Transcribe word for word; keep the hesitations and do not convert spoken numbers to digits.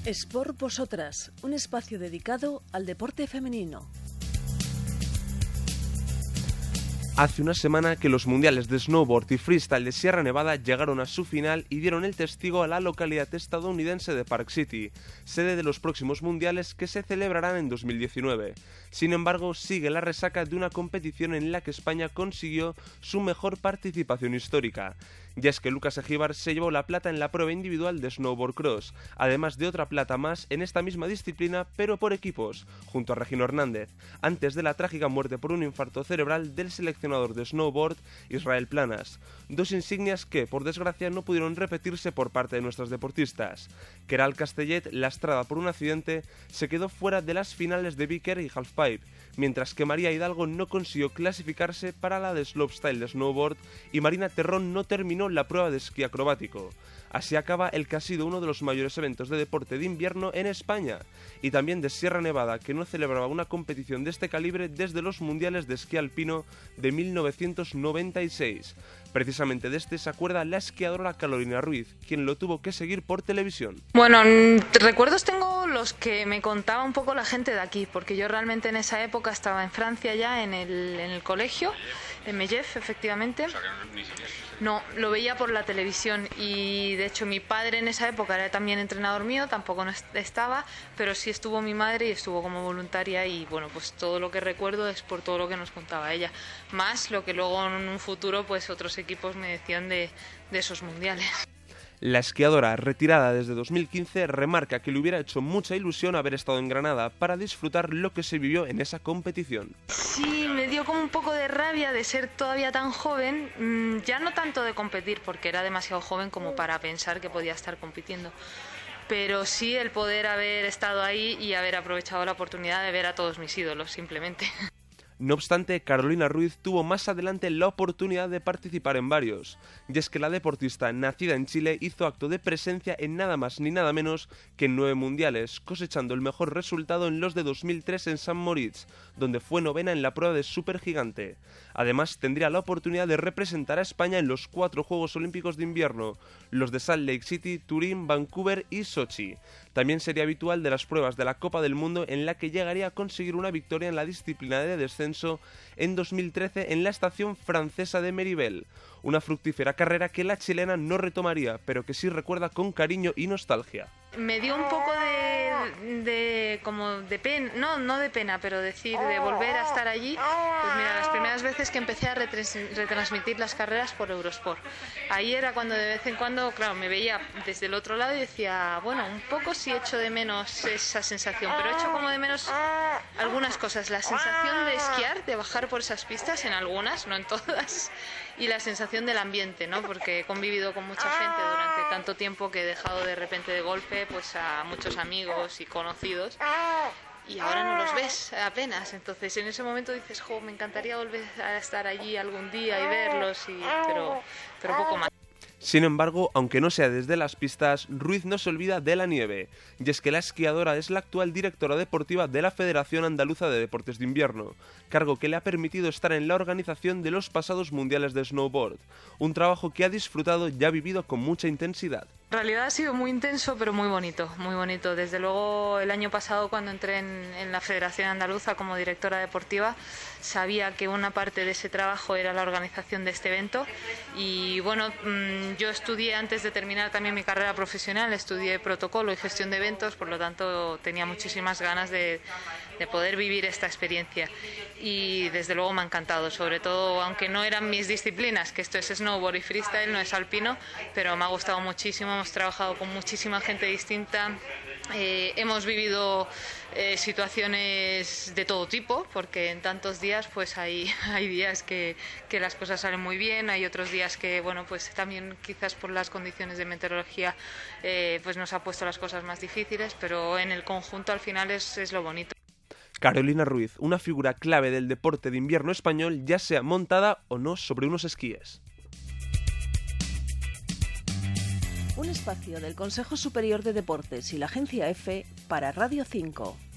Sport Vosotras, un espacio dedicado al deporte femenino. Hace una semana que los mundiales de snowboard y freestyle de Sierra Nevada llegaron a su final y dieron el testigo a la localidad estadounidense de Park City, sede de los próximos mundiales que se celebrarán en dos mil diecinueve. Sin embargo, sigue la resaca de una competición en la que España consiguió su mejor participación histórica. Ya es que Lucas Egíbar se llevó la plata en la prueba individual de snowboard cross, además de otra plata más en esta misma disciplina, pero por equipos, junto a Regino Hernández, antes de la trágica muerte por un infarto cerebral del seleccionador de snowboard Israel Planas. Dos insignias que, por desgracia, no pudieron repetirse por parte de nuestras deportistas. Keral Castellet, lastrada por un accidente, se quedó fuera de las finales de Vicker y Halfpipe, mientras que María Hidalgo no consiguió clasificarse para la de slopestyle de snowboard y Marina Terrón no terminó la prueba de esquí acrobático. Así acaba el que ha sido uno de los mayores eventos de deporte de invierno en España, y también de Sierra Nevada, que no celebraba una competición de este calibre desde los mundiales de esquí alpino de mil novecientos noventa y seis. Precisamente de este se acuerda la esquiadora Carolina Ruiz, quien lo tuvo que seguir por televisión. Bueno, recuerdos tengo los que me contaba un poco la gente de aquí, porque yo realmente en esa época estaba en Francia ya, en el, en el colegio, en Mellef, efectivamente. No, lo veía por la televisión y de hecho mi padre en esa época era también entrenador mío, tampoco no estaba, pero sí estuvo mi madre y estuvo como voluntaria y bueno, pues todo lo que recuerdo es por todo lo que nos contaba ella, más lo que luego en un futuro pues otros equipos me decían de, de esos mundiales. La esquiadora, retirada desde dos mil quince, remarca que le hubiera hecho mucha ilusión haber estado en Granada para disfrutar lo que se vivió en esa competición. Sí, me dio como un poco de rabia de ser todavía tan joven, ya no tanto de competir, porque era demasiado joven como para pensar que podía estar compitiendo, pero sí el poder haber estado ahí y haber aprovechado la oportunidad de ver a todos mis ídolos, simplemente. No obstante, Carolina Ruiz tuvo más adelante la oportunidad de participar en varios, y es que la deportista nacida en Chile hizo acto de presencia en nada más ni nada menos que en nueve mundiales, cosechando el mejor resultado en los de dos mil tres en San Moritz, donde fue novena en la prueba de supergigante. Además, tendría la oportunidad de representar a España en los cuatro Juegos Olímpicos de Invierno, los de Salt Lake City, Turín, Vancouver y Sochi. También sería habitual de las pruebas de la Copa del Mundo, en la que llegaría a conseguir una victoria en la disciplina de descenso en dos mil trece en la estación francesa de Méribel. Una fructífera carrera que la chilena no retomaría, pero que sí recuerda con cariño y nostalgia. Me dio un poco de, de como de pena, no, no de pena, pero decir de volver a estar allí. Pues mira, las primeras veces que empecé a retrans- retransmitir las carreras por Eurosport. Ahí era cuando de vez en cuando, claro, me veía desde el otro lado y decía, bueno, un poco sí echo de menos esa sensación, pero echo como de menos algunas cosas. La sensación de esquiar, de bajar por esas pistas, en algunas, no en todas, y la sensación del ambiente, ¿no? Porque he convivido con mucha gente durante tanto tiempo que he dejado de repente de golpe pues a muchos amigos y conocidos y ahora no los ves apenas, entonces en ese momento dices, jo, me encantaría volver a estar allí algún día y verlos, y, pero, pero poco más. Sin embargo, aunque no sea desde las pistas, Ruiz no se olvida de la nieve, y es que la esquiadora es la actual directora deportiva de la Federación Andaluza de Deportes de Invierno, cargo que le ha permitido estar en la organización de los pasados mundiales de snowboard, un trabajo que ha disfrutado y ha vivido con mucha intensidad. En realidad ha sido muy intenso, pero muy bonito, muy bonito. Desde luego, el año pasado, cuando entré en, en la Federación Andaluza como directora deportiva, sabía que una parte de ese trabajo era la organización de este evento. Y bueno, mmm, yo estudié, antes de terminar también mi carrera profesional, estudié protocolo y gestión de eventos, por lo tanto tenía muchísimas ganas de, de poder vivir esta experiencia. Y desde luego me ha encantado, sobre todo, aunque no eran mis disciplinas, que esto es snowboard y freestyle, no es alpino, pero me ha gustado muchísimo. Hemos trabajado con muchísima gente distinta, eh, hemos vivido eh, situaciones de todo tipo, porque en tantos días pues hay, hay días que, que las cosas salen muy bien, hay otros días que bueno pues también quizás por las condiciones de meteorología eh, pues nos ha puesto las cosas más difíciles, pero en el conjunto al final es, es lo bonito. Carolina Ruiz, una figura clave del deporte de invierno español, ya sea montada o no sobre unos esquíes. Un espacio del Consejo Superior de Deportes y la Agencia EFE para Radio cinco.